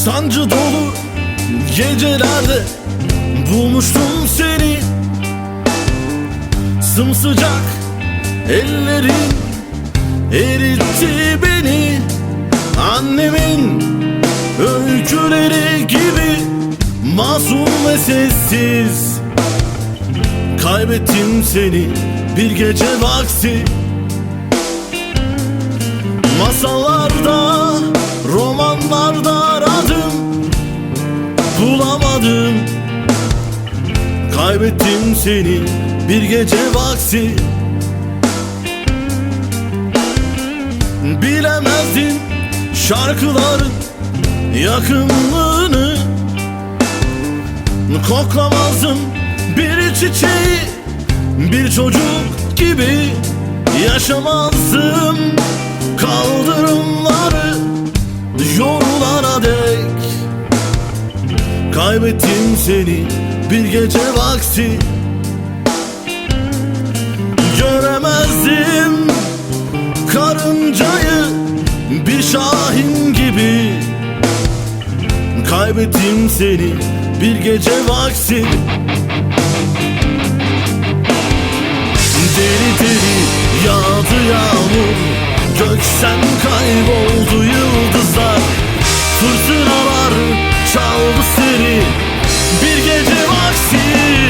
Sancı dolu gecelerde bulmuştum seni. Sımsıcak ellerin eritti beni. Annemin öyküleri gibi masum ve sessiz. Kaybettim seni bir gece vakti. Masallarda, romanlarda aradım, bulamadım. Kaybettim seni bir gece vakti. Bilemezdim şarkıların yakınlığını. Koklamazdım bir çiçeği, bir çocuk gibi yaşamazdım. Kaldırımları yollara dek. Kaybettim seni bir gece vakti. Göremezdim karıncayı bir şahin gibi. Kaybettim seni bir gece vakti. Deli deli yağdı yağmur, gökten kayboldu yıldızlar. Fırtınalar çaldı seni bir gece vakti.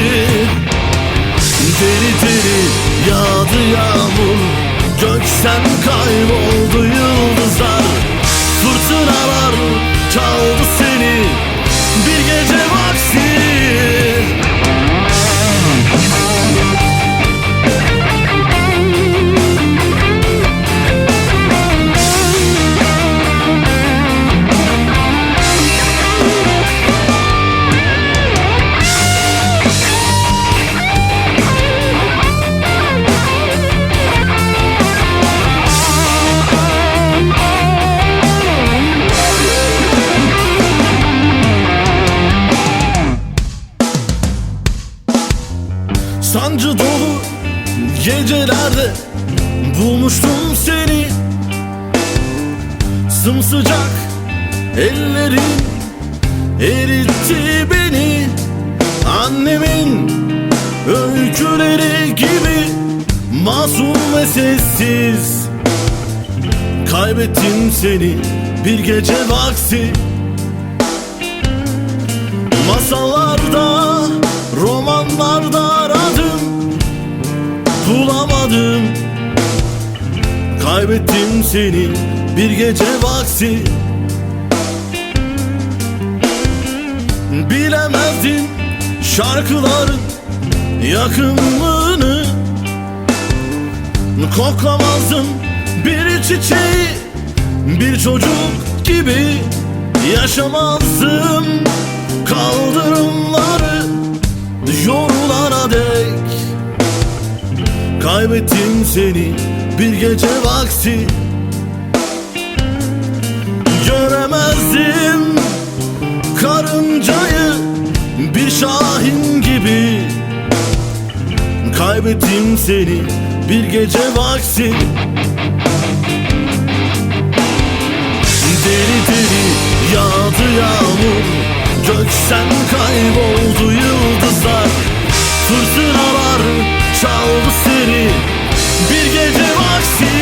Deli deli yağdı yağmur, gökten kayboldu yıldızlar. Fırtınalar çaldı seni bir gece vakti. Sancı dolu gecelerde bulmuştum seni. Sımsıcak ellerin eritti beni. Annemin öyküleri gibi masum ve sessiz. Kaybettim seni bir gece vakti. Masallarda, romanlarda aradım, bulamadım. Kaybettim seni bir gece vakti. Bilemezdim şarkıların yakınlığını. Koklamazdım bir çiçeği, bir çocuk gibi yaşamazdım. Kaldırımları yollara dek. Kaybettim seni bir gece vakti. Göremezdim karıncayı bir şahin gibi. Kaybettim seni bir gece vakti. Deli deli yağdı yağmur, gökten kayboldu yıldızlar. Fırtınalar çaldı seni bir gece vakti.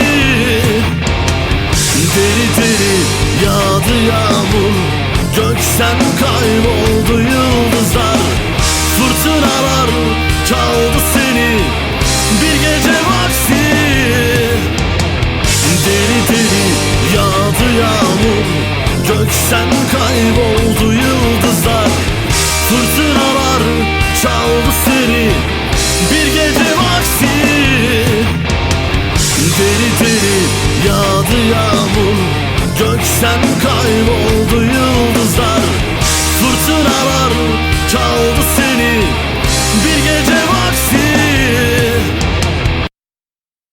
Deli deli yağdı yağmur, gökten kayboldu yıldızlar. Fırtınalar çaldı seni bir gece vakti. Deli deli yağdı yağmur, gökten kayboldu yıldızlar. Fırtınalar çaldı seni bir gece vakti. Deli deli yağdı yağmur, gökten